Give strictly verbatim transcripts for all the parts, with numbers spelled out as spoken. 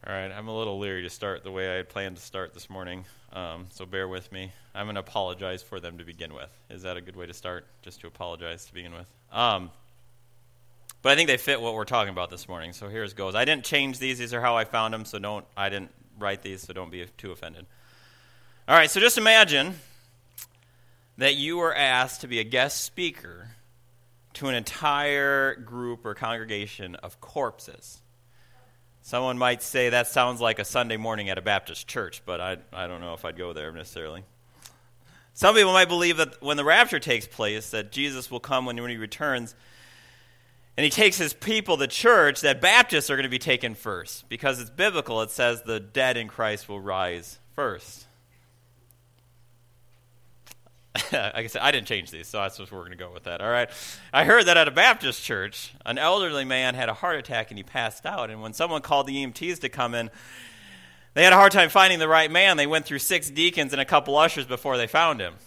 All right, I'm a little leery to start the way I had planned to start this morning, um, so bear with me. I'm going to apologize for them to begin with. Is that a good way to start, just to apologize to begin with? Um, but I think they fit what we're talking about this morning, so here it goes. I didn't change these. These are how I found them, so don't. I didn't write these, so don't be too offended. All right, so just imagine that you were asked to be a guest speaker to an entire group or congregation of corpses. Someone might say that sounds like a Sunday morning at a Baptist church, but I I don't know if I'd go there necessarily. Some people might believe that when the rapture takes place, that Jesus will come when, when he returns, and he takes his people, the church, that Baptists are going to be taken first. Because it's biblical, it says the dead in Christ will rise first. Like I said, I didn't change these, so that's what we're going to go with that. All right. I heard that at a Baptist church, an elderly man had a heart attack and he passed out. And when someone called the E M Ts to come in, they had a hard time finding the right man. They went through six deacons and a couple ushers before they found him.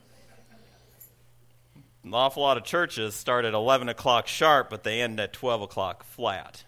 An awful lot of churches start at eleven o'clock sharp, but they end at twelve o'clock flat.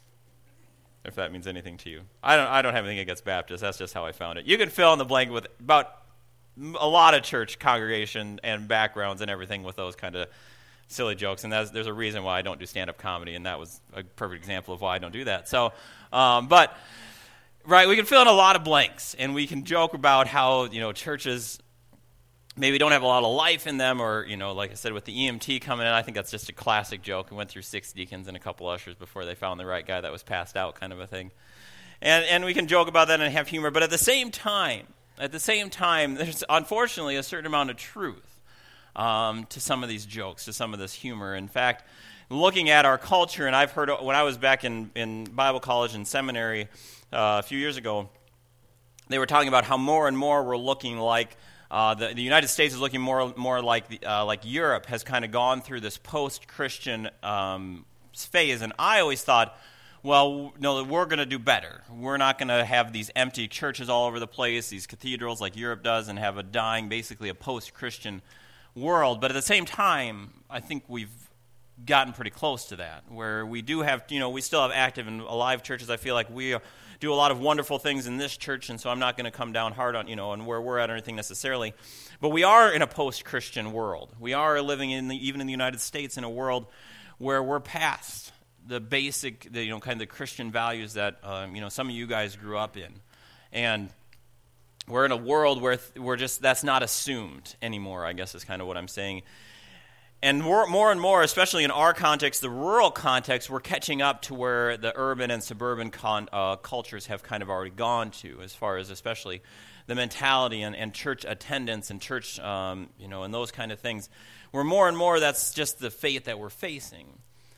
If that means anything to you. I don't, I don't have anything against Baptists. That's just how I found it. You can fill in the blank with about a lot of church congregation and backgrounds and everything with those kind of silly jokes, and that's, there's a reason why I don't do stand-up comedy, and that was a perfect example of why I don't do that. So, um, but, right, we can fill in a lot of blanks, and we can joke about how, you know, churches maybe don't have a lot of life in them, or, you know, like I said, with the E M T coming in, I think that's just a classic joke. We went through six deacons and a couple ushers before they found the right guy that was passed out, kind of a thing. And, and we can joke about that and have humor, but at the same time, At the same time, there's unfortunately a certain amount of truth um, to some of these jokes, to some of this humor. In fact, looking at our culture, and I've heard when I was back in, in Bible college and seminary uh, a few years ago, they were talking about how more and more we're looking like uh, the, the United States is looking more more like the, uh, like Europe has kind of gone through this post-Christian um, phase, and I always thought, well, no, we're going to do better. We're not going to have these empty churches all over the place, these cathedrals like Europe does, and have a dying, basically a post-Christian world. But at the same time, I think we've gotten pretty close to that, where we do have, you know, we still have active and alive churches. I feel like we do a lot of wonderful things in this church, and so I'm not going to come down hard on, you know, on where we're at or anything necessarily. But we are in a post-Christian world. We are living in the, even in the United States, in a world where we're past the basic, the, you know, kind of the Christian values that, um, you know, some of you guys grew up in. And we're in a world where th- we're just, that's not assumed anymore, I guess is kind of what I'm saying. And more, more and more, especially in our context, the rural context, we're catching up to where the urban and suburban con, uh, cultures have kind of already gone to, as far as especially the mentality and, and church attendance and church, um, you know, and those kind of things. Where more and more, that's just the fate that we're facing.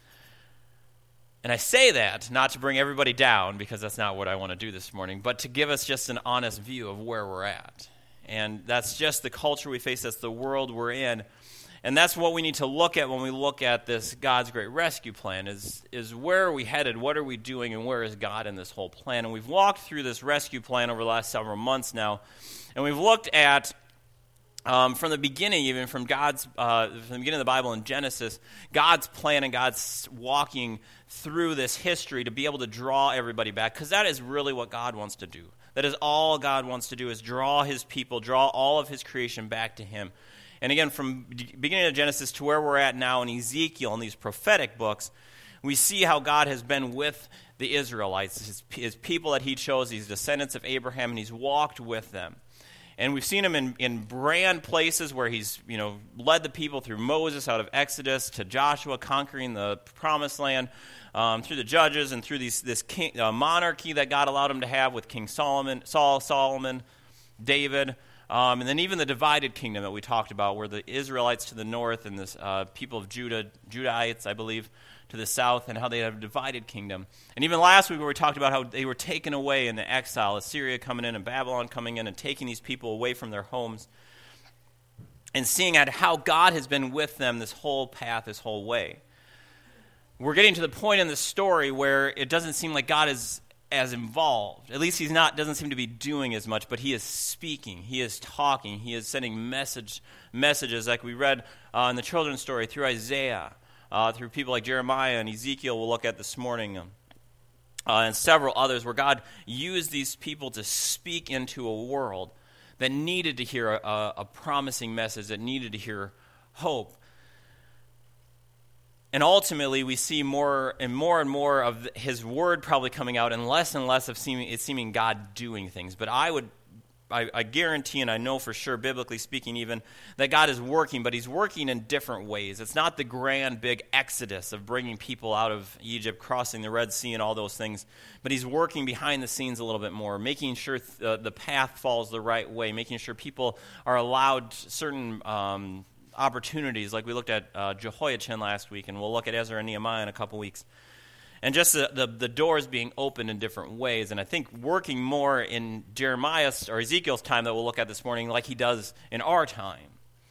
And I say that not to bring everybody down, because that's not what I want to do this morning, but to give us just an honest view of where we're at. And that's just the culture we face, that's the world we're in. And that's what we need to look at when we look at this God's Great Rescue Plan, is, is where are we headed, what are we doing, and where is God in this whole plan? And we've walked through this rescue plan over the last several months now, and we've looked at Um, from the beginning, even from God's, uh, from the beginning of the Bible in Genesis, God's plan and God's walking through this history to be able to draw everybody back, because that is really what God wants to do. That is all God wants to do, is draw his people, draw all of his creation back to him. And again, from beginning of Genesis to where we're at now in Ezekiel, in these prophetic books, we see how God has been with the Israelites, his, his people that he chose, these descendants of Abraham, and he's walked with them. And we've seen him in, in brand places where he's, you know, led the people through Moses out of Exodus to Joshua conquering the promised land, um, through the judges and through these, this king, uh, monarchy that God allowed him to have with King Solomon, Saul, Solomon, David, um, and then even the divided kingdom that we talked about, where the Israelites to the north and the uh, people of Judah, Judahites, I believe, to the south, and how they have a divided kingdom. And even last week where we talked about how they were taken away into exile, Assyria coming in and Babylon coming in and taking these people away from their homes, and seeing at how God has been with them this whole path, this whole way. We're getting to the point in the story where it doesn't seem like God is as involved. At least he's not, doesn't seem to be doing as much, but he is speaking, he is talking, he is sending message messages like we read uh, in the children's story through Isaiah, Uh, through people like Jeremiah and Ezekiel we'll look at this morning. uh, and several others, where God used these people to speak into a world that needed to hear a, a promising message, that needed to hear hope. And ultimately, we see more and more and more of his word probably coming out, and less and less of seeming, it seeming God doing things. But I would, I, I guarantee, and I know for sure, biblically speaking even, that God is working, but he's working in different ways. It's not the grand, big exodus of bringing people out of Egypt, crossing the Red Sea and all those things, but he's working behind the scenes a little bit more, making sure th- uh, the path falls the right way, making sure people are allowed certain um opportunities, like we looked at uh, Jehoiachin last week, and we'll look at Ezra and Nehemiah in a couple weeks. And just the, the, the doors being opened in different ways. And I think working more in Jeremiah's or Ezekiel's time that we'll look at this morning like he does in our time.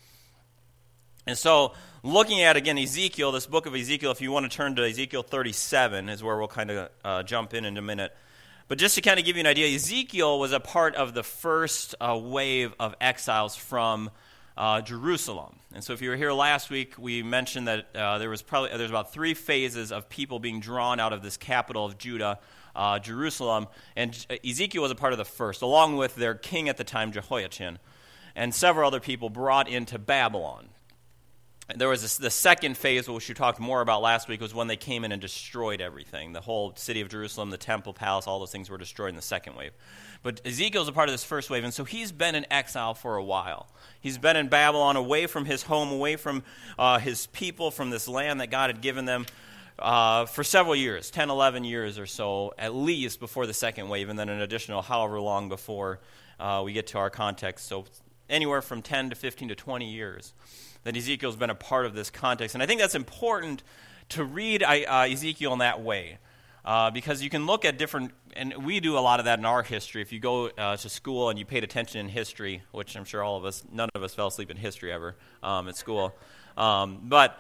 And so looking at, again, Ezekiel, this book of Ezekiel, if you want to turn to Ezekiel thirty-seven is where we'll kind of uh, jump in in a minute. But just to kind of give you an idea, Ezekiel was a part of the first uh, wave of exiles from Uh, Jerusalem. And so if you were here last week, we mentioned that uh, there was probably there's about three phases of people being drawn out of this capital of Judah, uh, Jerusalem, and Ezekiel was a part of the first, along with their king at the time, Jehoiachin, and several other people brought into Babylon. And there was this, the second phase, which we talked more about last week, was when they came in and destroyed everything. The whole city of Jerusalem, the temple, palace, all those things were destroyed in the second wave. But Ezekiel's a part of this first wave, and so he's been in exile for a while. He's been in Babylon, away from his home, away from uh, his people, from this land that God had given them uh, for several years, ten, eleven years or so, at least before the second wave, and then an additional however long before uh, we get to our context. So anywhere from ten to fifteen to twenty years that Ezekiel's been a part of this context. And I think that's important to read uh, Ezekiel in that way. Uh, because you can look at different, and we do a lot of that in our history. If you go uh, to school and you paid attention in history, which I'm sure all of us, none of us fell asleep in history ever um, at school. Um, but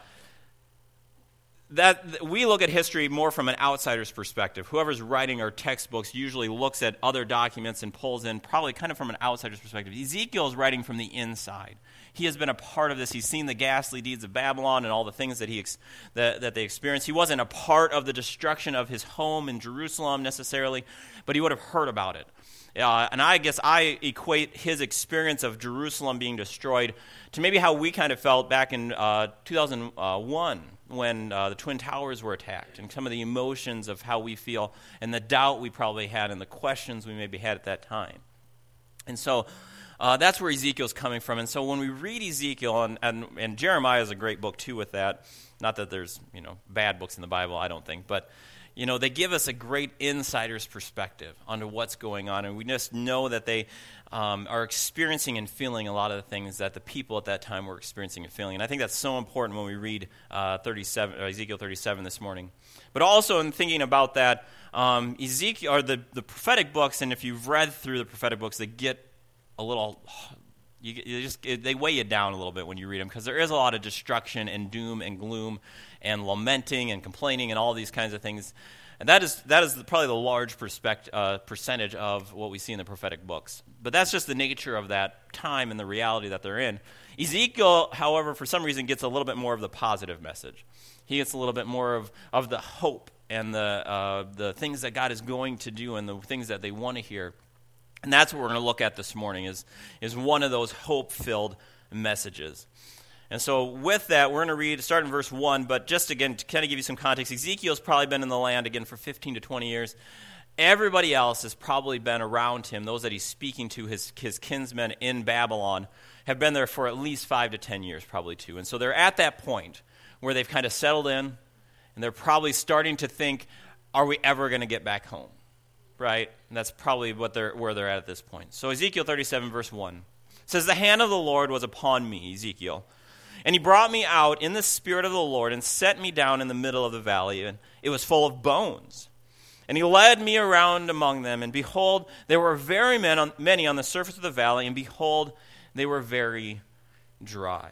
that we look at history more from an outsider's perspective. Whoever's writing our textbooks usually looks at other documents and pulls in probably kind of from an outsider's perspective. Ezekiel is writing from the inside. He has been a part of this. He's seen the ghastly deeds of Babylon and all the things that he ex- that, that they experienced. He wasn't a part of the destruction of his home in Jerusalem necessarily, but he would have heard about it. Uh, and I guess I equate his experience of Jerusalem being destroyed to maybe how we kind of felt back in uh, two thousand one when uh, the Twin Towers were attacked, and some of the emotions of how we feel and the doubt we probably had and the questions we maybe had at that time. And so Uh, that's where Ezekiel's coming from. And so when we read Ezekiel, and, and, and Jeremiah is a great book too with that, not that there's, you know, bad books in the Bible, I don't think, but, you know, they give us a great insider's perspective onto what's going on, and we just know that they um, are experiencing and feeling a lot of the things that the people at that time were experiencing and feeling. And I think that's so important when we read uh, thirty-seven, or Ezekiel thirty-seven this morning. But also in thinking about that, um, Ezekiel, or the, the prophetic books, and if you've read through the prophetic books, they get a little, you, you just they weigh you down a little bit when you read them, because there is a lot of destruction and doom and gloom and lamenting and complaining and all these kinds of things, and that is that is probably the large perspect, uh, percentage of what we see in the prophetic books. But that's just the nature of that time and the reality that they're in. Ezekiel, however, for some reason gets a little bit more of the positive message. He gets a little bit more of, of the hope and the uh, the things that God is going to do and the things that they want to hear. And that's what we're going to look at this morning, is, is one of those hope-filled messages. And so with that, we're going to read, start in verse one, but just again, to kind of give you some context, Ezekiel's probably been in the land, again, for fifteen to twenty years. Everybody else has probably been around him. Those that he's speaking to, his, his kinsmen in Babylon, have been there for at least five to ten years, probably too. And so they're at that point where they've kind of settled in, and they're probably starting to think, are we ever going to get back home? Right? And that's probably what they're where they're at at this point. So Ezekiel thirty-seven, verse one says, "The hand of the Lord was upon me," Ezekiel, "and he brought me out in the spirit of the Lord and set me down in the middle of the valley, and it was full of bones. And he led me around among them, and behold, there were very many on the surface of the valley, and behold, they were very dry."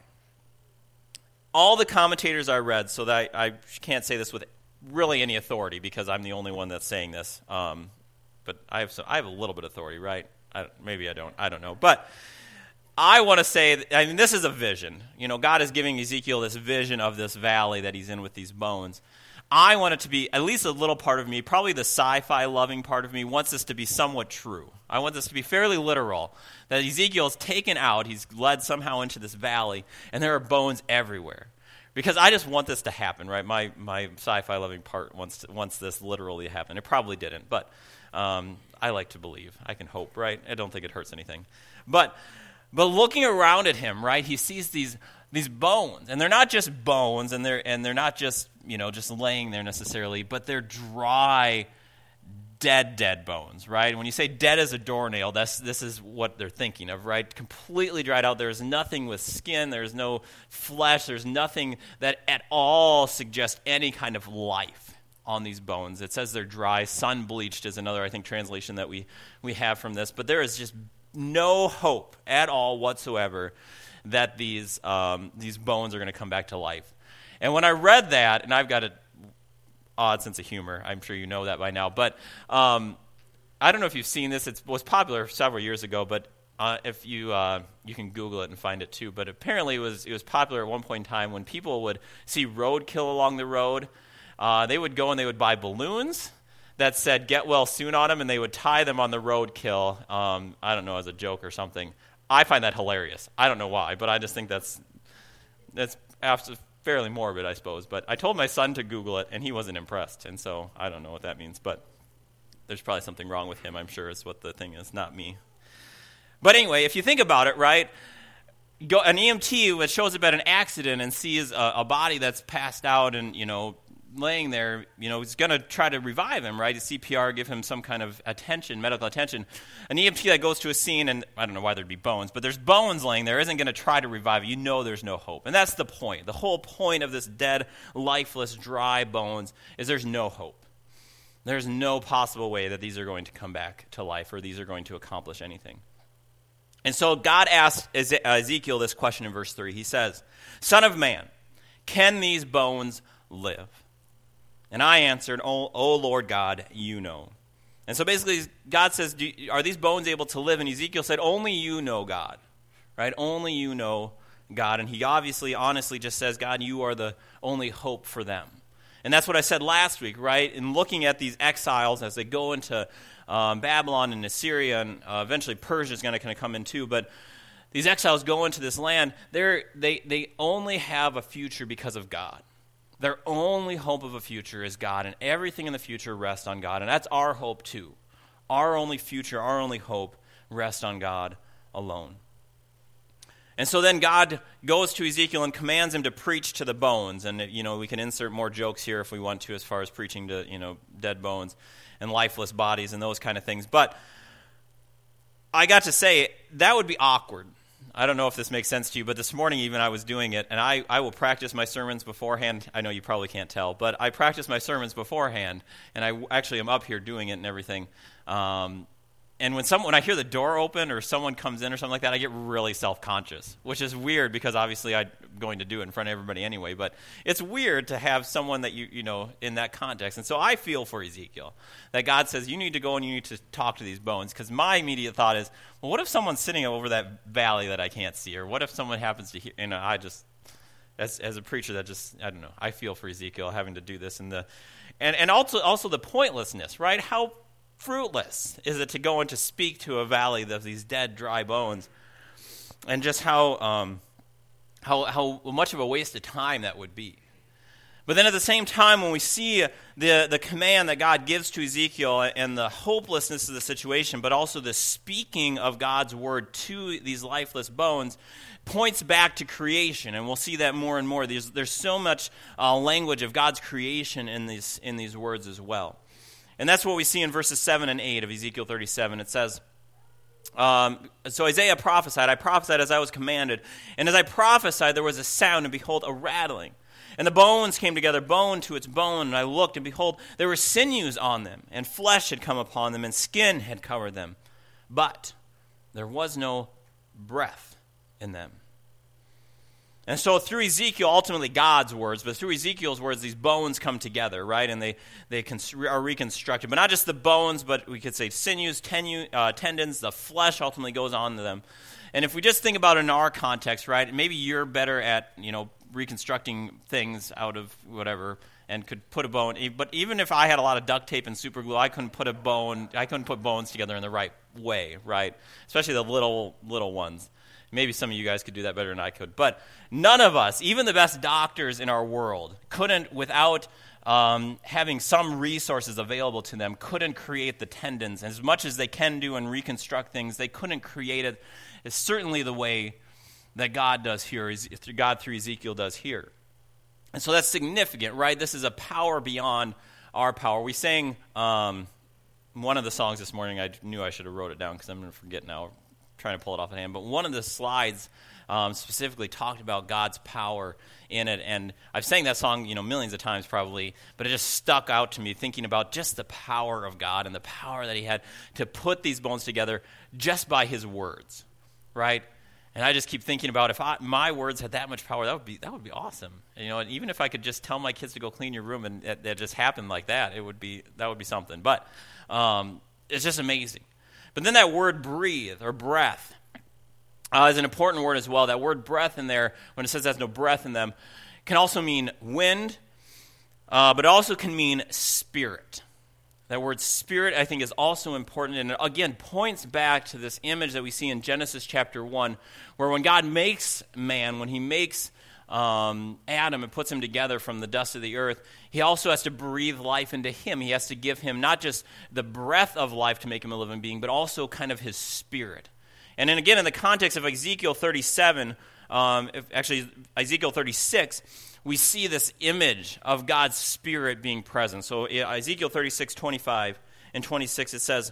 All the commentators I read, so that I, I can't say this with really any authority because I'm the only one that's saying this, um, but I have some, I have a little bit of authority, right? I, maybe I don't. I don't know. But I want to say, I mean, this is a vision. You know, God is giving Ezekiel this vision of this valley that he's in with these bones. I want it to be, at least a little part of me, probably the sci-fi loving part of me, wants this to be somewhat true. I want this to be fairly literal, that Ezekiel's taken out, he's led somehow into this valley, and there are bones everywhere. Because I just want this to happen, right? My my sci-fi loving part wants to, wants this literally to happen. It probably didn't, but um, I like to believe. I can hope, right? I don't think it hurts anything. But but looking around at him, right, he sees these these bones, and they're not just bones, and they're and they're not just you know just laying there necessarily, but they're dry, dead, dead bones, right? When you say dead as a doornail, that's this is what they're thinking of, right? Completely dried out. There's nothing with skin. There's no flesh. There's nothing that at all suggests any kind of life on these bones. It says they're dry. Sun-bleached is another, I think, translation that we, we have from this. But there is just no hope at all whatsoever that these um, these bones are going to come back to life. And when I read that, and I've got a odd sense of humor, I'm sure you know that by now, but um, I don't know if you've seen this. It was popular several years ago, but uh, if you uh, you can Google it and find it too. But apparently it was it was popular at one point in time when people would see roadkill along the road. Uh, they would go and they would buy balloons that said "Get well soon" on them, and they would tie them on the roadkill. Um, I don't know, as a joke or something. I find that hilarious. I don't know why, but I just think that's that's absolutely fairly morbid, I suppose. But I told my son to Google it, and he wasn't impressed. And so I don't know what that means, but there's probably something wrong with him, I'm sure, is what the thing is, not me. But anyway, if you think about it, right, go, an E M T that shows up at an accident and sees a, a body that's passed out and, you know, laying there, you know, he's going to try to revive him, right? C P R, give him some kind of attention, medical attention. An E M T that goes to a scene, and I don't know why there'd be bones, but there's bones laying there, isn't going to try to revive it. You know there's no hope. And that's the point. The whole point of this dead, lifeless, dry bones is there's no hope. There's no possible way that these are going to come back to life or these are going to accomplish anything. And so God asked Ezekiel this question in verse three. He says, "Son of man, can these bones live?" And I answered, oh, oh, Lord God, you know. And so basically, God says, Do, are these bones able to live? And Ezekiel said, only you know, God. Right? Only you know, God. And he obviously, honestly just says, God, you are the only hope for them. And that's what I said last week, right? In looking at these exiles as they go into um, Babylon and Assyria, and uh, eventually Persia is going to kind of come in too, but these exiles go into this land, they're, they they only have a future because of God. Their only hope of a future is God, and everything in the future rests on God. And that's our hope too. Our only future, our only hope rests on God alone. And so then God goes to Ezekiel and commands him to preach to the bones. And, you know, we can insert more jokes here if we want to as far as preaching to, you know, dead bones and lifeless bodies and those kind of things. But I got to say, that would be awkward. I don't know if this makes sense to you, but this morning even I was doing it, and I, I will practice my sermons beforehand. I know you probably can't tell, but I practice my sermons beforehand, and I actually am up here doing it and everything. Um, and when some, when I hear the door open or someone comes in or something like that, I get really self-conscious, which is weird because obviously I'm going to do it in front of everybody anyway, but it's weird to have someone that you, you know, in that context. And so I feel for Ezekiel, that God says, you need to go and you need to talk to these bones, because my immediate thought is, well, what if someone's sitting over that valley that I can't see, or what if someone happens to hear, you know, I just, as as a preacher, that just, I don't know, I feel for Ezekiel having to do this, and the, and, and also also the pointlessness, right? How fruitless is it to go and to speak to a valley of these dead, dry bones, and just how um, how how much of a waste of time that would be. But then at the same time, when we see the, the command that God gives to Ezekiel and the hopelessness of the situation, but also the speaking of God's word to these lifeless bones, points back to creation. And we'll see that more and more. There's, there's so much uh, language of God's creation in these, in these words as well. And that's what we see in verses seven and eight of Ezekiel thirty-seven. It says, um, so Isaiah prophesied, I prophesied as I was commanded. And as I prophesied, there was a sound, and behold, a rattling. And the bones came together, bone to its bone. And I looked, and behold, there were sinews on them, and flesh had come upon them, and skin had covered them. But there was no breath in them. And so through Ezekiel, ultimately God's words, but through Ezekiel's words, these bones come together, right? And they, they are reconstructed. But not just the bones, but we could say sinews, tenu, uh, tendons, the flesh ultimately goes on to them. And if we just think about it in our context, right, maybe you're better at, you know, reconstructing things out of whatever and could put a bone. But even if I had a lot of duct tape and super glue, I couldn't put a bone, I couldn't put bones together in the right way, right? Especially the little, little ones. Maybe some of you guys could do that better than I could. But none of us, even the best doctors in our world, couldn't, without um, having some resources available to them, couldn't create the tendons. As much as they can do and reconstruct things, they couldn't create it. It's certainly the way that God does here, God through Ezekiel does here. And so that's significant, right? This is a power beyond our power. We sang um, one of the songs this morning. I knew I should have wrote it down because I'm going to forget now, trying to pull it off the hand. But one of the slides um, specifically talked about God's power in it. And I've sang that song, you know, millions of times probably, but it just stuck out to me thinking about just the power of God and the power that he had to put these bones together just by his words, right? And I just keep thinking about if I, my words had that much power, that would be that would be awesome. You know, and even if I could just tell my kids to go clean your room and that, that just happened like that, it would be that would be something. But um, it's just amazing. But then that word breathe or breath uh, is an important word as well. That word breath in there, when it says there's no breath in them, can also mean wind, uh, but it also can mean spirit. That word spirit, I think, is also important, and again, points back to this image that we see in Genesis chapter one, where when God makes man, when he makes um, Adam and puts him together from the dust of the earth, he also has to breathe life into him. He has to give him not just the breath of life to make him a living being, but also kind of his spirit. And then again, in the context of Ezekiel thirty-seven, um, if, actually Ezekiel thirty-six, we see this image of God's Spirit being present. So Ezekiel thirty-six, twenty-five and twenty-six, it says,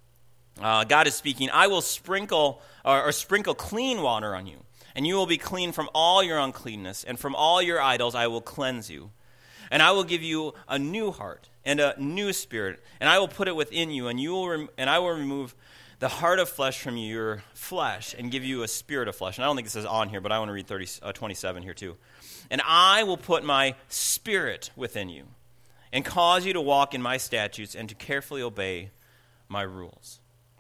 uh, God is speaking, I will sprinkle or, or sprinkle clean water on you, and you will be clean from all your uncleanness, and from all your idols I will cleanse you. And I will give you a new heart and a new spirit, and I will put it within you, and you will rem- and I will remove the heart of flesh from your flesh and give you a spirit of flesh. And I don't think it says on here, but I want to read thirty, uh, twenty-seven here too. And I will put my spirit within you and cause you to walk in my statutes and to carefully obey my rules.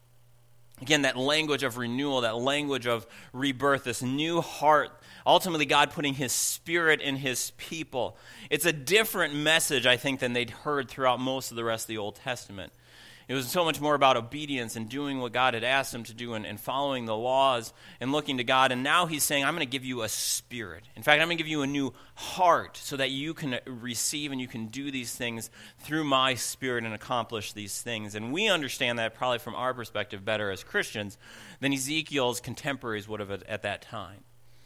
Again, that language of renewal, that language of rebirth, this new heart, ultimately God putting his spirit in his people. It's a different message, I think, than they'd heard throughout most of the rest of the Old Testament. It was so much more about obedience and doing what God had asked them to do and, and following the laws and looking to God. And now he's saying, I'm going to give you a spirit. In fact, I'm going to give you a new heart so that you can receive and you can do these things through my spirit and accomplish these things. And we understand that probably from our perspective better as Christians than Ezekiel's contemporaries would have at, at that time.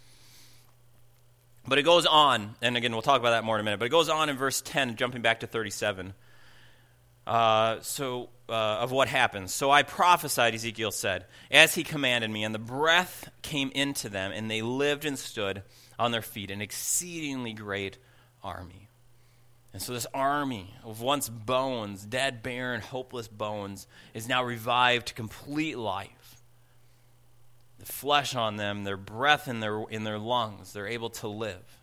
But it goes on, and again, we'll talk about that more in a minute, but it goes on in verse ten, jumping back to thirty-seven. Uh, so, uh, of what happens. So I prophesied, Ezekiel said, as he commanded me, and the breath came into them, and they lived and stood on their feet, an exceedingly great army. And so this army of once bones, dead, barren, hopeless bones, is now revived to complete life. The flesh on them, their breath in their in their lungs, they're able to live.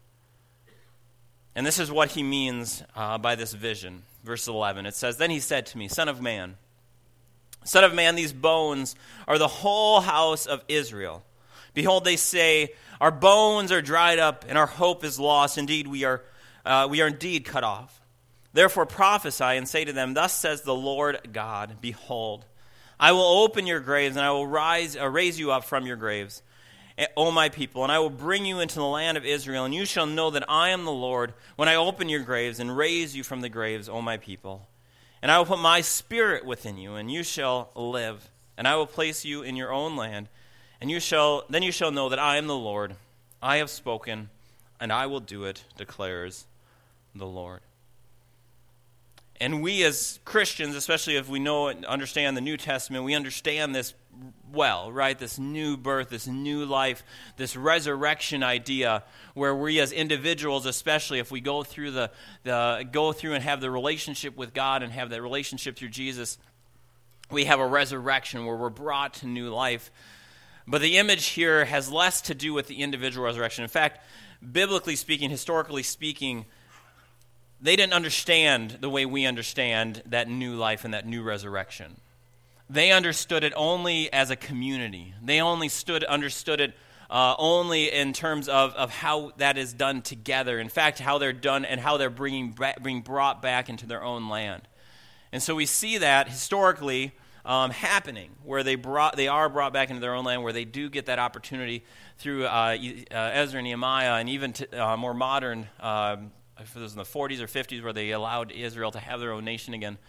And this is what he means uh, by this vision. Verse eleven, it says, Then he said to me, Son of man, Son of man, these bones are the whole house of Israel. Behold, they say, Our bones are dried up, and our hope is lost. Indeed, we are uh, we are indeed cut off. Therefore prophesy and say to them, Thus says the Lord God, Behold, I will open your graves, and I will rise, uh, raise you up from your graves, O my people, and I will bring you into the land of Israel, and you shall know that I am the Lord when I open your graves and raise you from the graves, O my people. And I will put my spirit within you, and you shall live, and I will place you in your own land, and you shall then you shall know that I am the Lord. I have spoken, and I will do it, declares the Lord. And we as Christians, especially if we know and understand the New Testament, we understand this well, right? This new birth, this new life, this resurrection idea where we as individuals, especially if we go through the, the go through and have the relationship with God and have that relationship through Jesus, we have a resurrection where we're brought to new life. But the image here has less to do with the individual resurrection. In fact, biblically speaking, historically speaking, they didn't understand the way we understand that new life and that new resurrection. they understood it only as a community. They only stood understood it uh, only in terms of, of how that is done together. In fact, how they're done and how they're bringing being brought back into their own land. And so we see that historically um, happening, where they brought they are brought back into their own land, where they do get that opportunity through uh, uh, Ezra and Nehemiah, and even to, uh, more modern. Um, If it was in the forties or fifties where they allowed Israel to have their own nation again.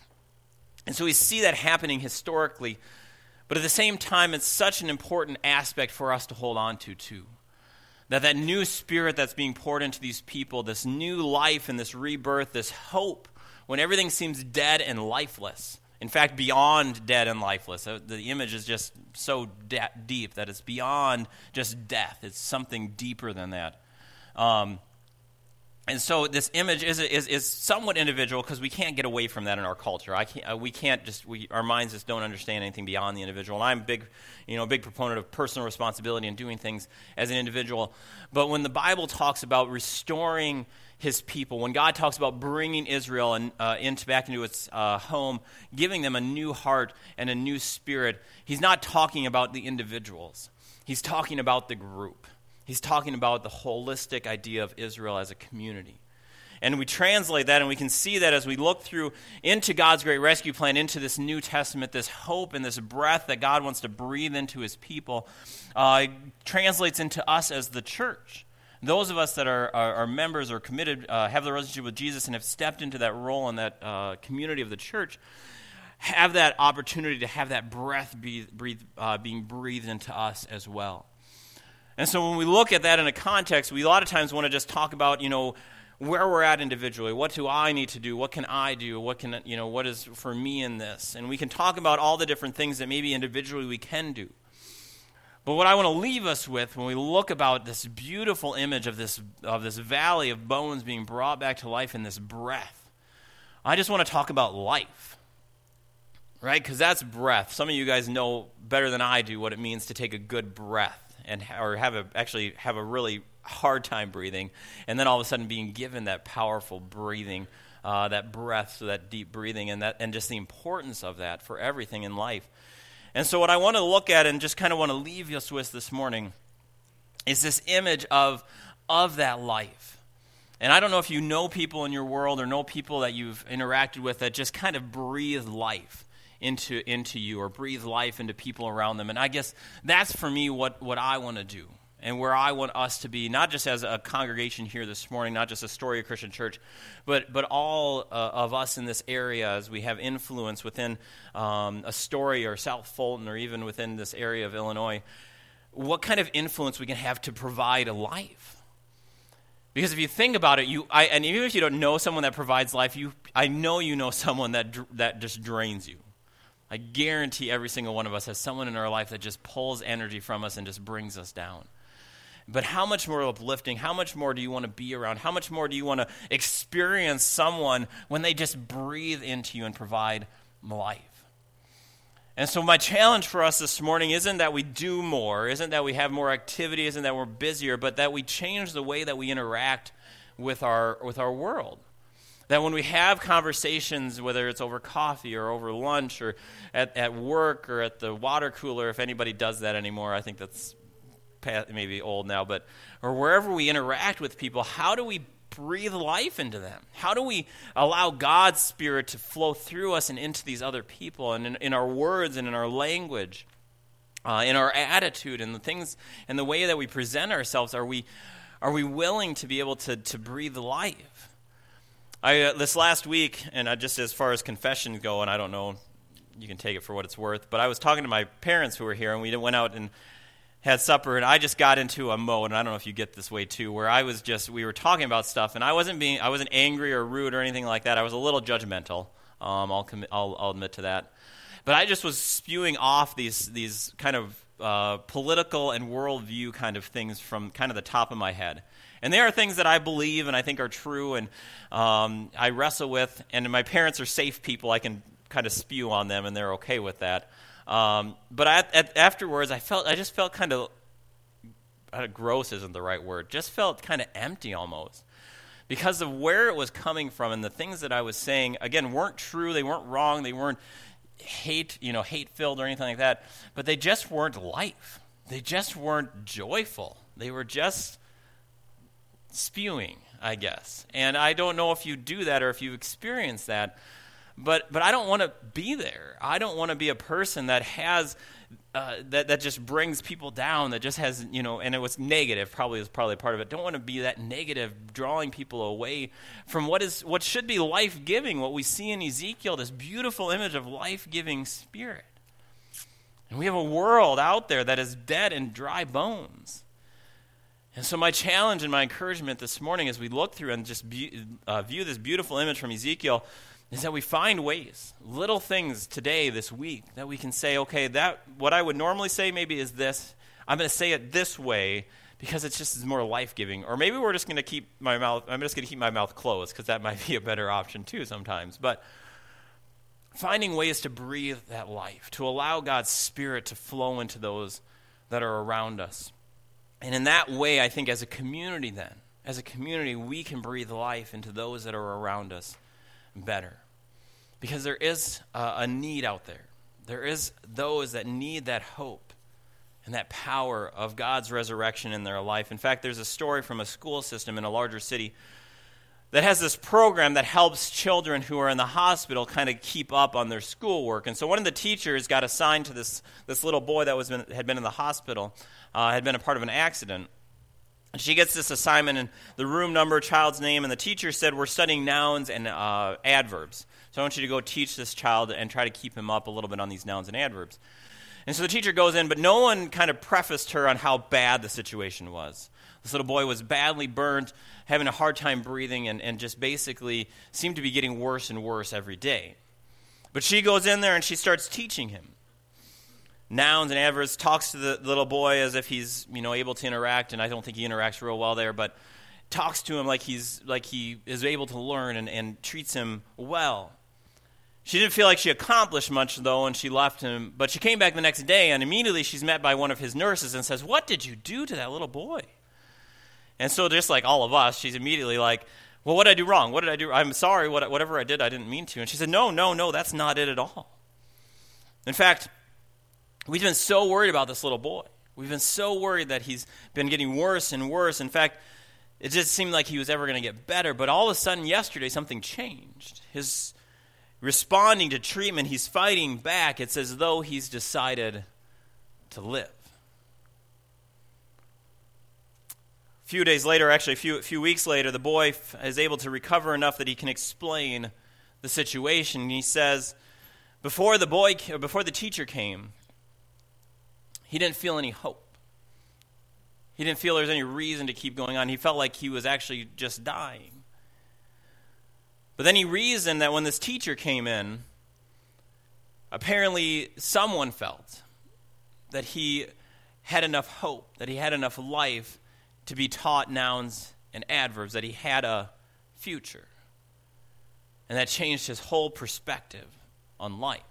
And so we see that happening historically. But at the same time, it's such an important aspect for us to hold on to, too. That that new spirit that's being poured into these people, this new life and this rebirth, this hope, when everything seems dead and lifeless. In fact, beyond dead and lifeless. The image is just so de- deep that it's beyond just death. It's something deeper than that. Um And so this image is is, is somewhat individual because we can't get away from that in our culture. I can't. Uh, we can't just. We, our minds just don't understand anything beyond the individual. And I'm a big, you know, big proponent of personal responsibility and doing things as an individual. But when the Bible talks about restoring His people, when God talks about bringing Israel and uh, into back into its uh, home, giving them a new heart and a new spirit, He's not talking about the individuals. He's talking about the group. He's talking about the holistic idea of Israel as a community. And we translate that, and we can see that as we look through into God's great rescue plan, into this New Testament, this hope and this breath that God wants to breathe into His people, uh, it translates into us as the church. Those of us that are, are, are members or committed, uh, have the relationship with Jesus and have stepped into that role in that uh, community of the church, have that opportunity to have that breath be, breathe, uh, being breathed into us as well. And so when we look at that in a context, we a lot of times want to just talk about, you know, where we're at individually. What do I need to do? What can I do? What can, you know, what is for me in this? And we can talk about all the different things that maybe individually we can do. But what I want to leave us with when we look about this beautiful image of this of this valley of bones being brought back to life in this breath, I just want to talk about life. Right? Because that's breath. Some of you guys know better than I do what it means to take a good breath. And or have a actually have a really hard time breathing, and then all of a sudden being given that powerful breathing, uh, that breath, so that deep breathing, and that and just the importance of that for everything in life. And so, what I want to look at and just kind of want to leave us with this morning is this image of of that life. And I don't know if you know people in your world or know people that you've interacted with that just kind of breathe life into into you or breathe life into people around them. And I guess that's for me what, what I want to do and where I want us to be, not just as a congregation here this morning, not just Astoria Christian Church, but but all uh, of us in this area as we have influence within um, Astoria or South Fulton or even within this area of Illinois, what kind of influence we can have to provide a life. Because if you think about it, you I, and even if you don't know someone that provides life, you I know you know someone that that just drains you. I guarantee every single one of us has someone in our life that just pulls energy from us and just brings us down. But how much more uplifting, how much more do you want to be around? How much more do you want to experience someone when they just breathe into you and provide life? And so my challenge for us this morning isn't that we do more, isn't that we have more activity, isn't that we're busier, but that we change the way that we interact with our with our world. That when we have conversations, whether it's over coffee or over lunch or at, at work or at the water cooler, if anybody does that anymore, I think that's maybe old now, but or wherever we interact with people, how do we breathe life into them? How do we allow God's Spirit to flow through us and into these other people and in, in our words and in our language, uh, in our attitude and the things and the way that we present ourselves? Are we are we willing to be able to, to breathe life? I, uh, this last week, and I, just as far as confessions go, and I don't know, you can take it for what it's worth, but I was talking to my parents who were here, and we went out and had supper, and I just got into a mode, and I don't know if you get this way too, where I was just, we were talking about stuff, and I wasn't being, I wasn't angry or rude or anything like that. I was a little judgmental. Um, I'll, commi- I'll, I'll admit to that. But I just was spewing off these these kind of uh, political and worldview kind of things from kind of the top of my head. And there are things that I believe and I think are true and um, I wrestle with. And my parents are safe people. I can kind of spew on them and they're okay with that. Um, but I, at, afterwards, I felt I just felt kind of, uh, gross isn't the right word, just felt kind of empty almost. Because of where it was coming from and the things that I was saying, again, weren't true, they weren't wrong, they weren't hate, you know, hate-filled or anything like that, but they just weren't life. They just weren't joyful. They were just spewing, I guess. And I don't know if you do that or if you experience that, but but I don't want to be there. I don't want to be a person that has uh, that that just brings people down. That just has, you know, and it was negative. Probably is probably part of it. Don't want to be that negative, drawing people away from what is what should be life-giving. What we see in Ezekiel, this beautiful image of life-giving spirit. And we have a world out there that is dead and dry bones. And so my challenge and my encouragement this morning as we look through and just be, uh, view this beautiful image from Ezekiel is that we find ways, little things today, this week, that we can say, okay, that what I would normally say maybe is this. I'm going to say it this way because it's just more life-giving. Or maybe we're just going to keep my mouth, I'm just going to keep my mouth closed because that might be a better option too sometimes. But finding ways to breathe that life, to allow God's Spirit to flow into those that are around us. And in that way, I think as a community then, as a community, we can breathe life into those that are around us better. Because there is a, a need out there. There is those that need that hope and that power of God's resurrection in their life. In fact, there's a story from a school system in a larger city that has this program that helps children who are in the hospital kind of keep up on their schoolwork. And so one of the teachers got assigned to this, this little boy that was been, had been in the hospital, uh, had been a part of an accident. And she gets this assignment and the room number, child's name, and the teacher said, we're studying nouns and uh, adverbs. So I want you to go teach this child and try to keep him up a little bit on these nouns and adverbs. And so the teacher goes in, but no one kind of prefaced her on how bad the situation was. This little boy was badly burned, having a hard time breathing, and, and just basically seemed to be getting worse and worse every day. But she goes in there and she starts teaching him nouns and adverbs, talks to the little boy as if he's, you know, able to interact, and I don't think he interacts real well there, but talks to him like he's like he is able to learn and, and treats him well. She didn't feel like she accomplished much, though, and she left him. But she came back the next day, and immediately she's met by one of his nurses and says, what did you do to that little boy? And so just like all of us, she's immediately like, well, what did I do wrong? What did I do? I'm sorry. What, whatever I did, I didn't mean to. And she said, no, no, no, that's not it at all. In fact, we've been so worried about this little boy. We've been so worried that he's been getting worse and worse. In fact, it just seemed like he was ever going to get better. But all of a sudden, yesterday, something changed. His responding to treatment, he's fighting back. It's as though he's decided to live. A few days later, actually a few, few weeks later, the boy f- is able to recover enough that he can explain the situation. He says, before the boy, or before the teacher came, he didn't feel any hope. He didn't feel there was any reason to keep going on. He felt like he was actually just dying. But then he reasoned that when this teacher came in, apparently someone felt that he had enough hope, that he had enough life to be taught nouns and adverbs, that he had a future. And that changed his whole perspective on life.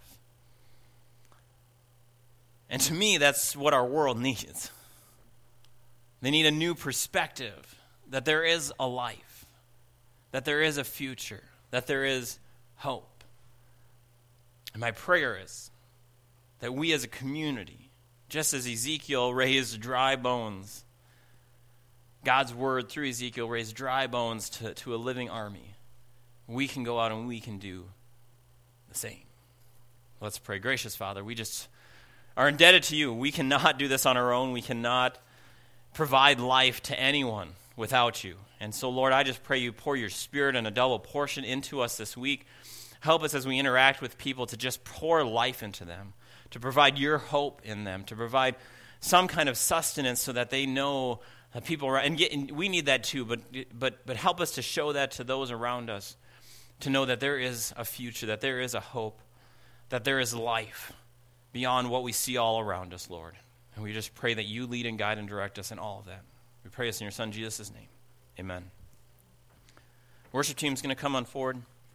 And to me, that's what our world needs. They need a new perspective, that there is a life, that there is a future, that there is hope. And my prayer is that we as a community, just as Ezekiel raised dry bones, God's word through Ezekiel raised dry bones to, to a living army, we can go out and we can do the same. Let's pray. Gracious Father, we just are indebted to you. We cannot do this on our own. We cannot provide life to anyone without you. And so, Lord, I just pray you pour your Spirit in a double portion into us this week. Help us as we interact with people to just pour life into them, to provide your hope in them, to provide some kind of sustenance so that they know that people are, and, get, and we need that too, but, but, but help us to show that to those around us, to know that there is a future, that there is a hope, that there is life beyond what we see all around us, Lord. And we just pray that you lead and guide and direct us in all of that. We pray this in your Son, Jesus' name. Amen. Worship team's going to come on forward.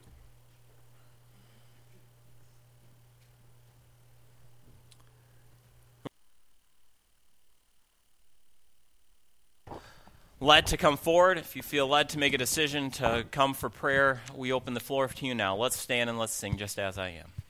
Led to come forward. If you feel led to make a decision to come for prayer, we open the floor to you now. Let's stand and let's sing Just As I Am.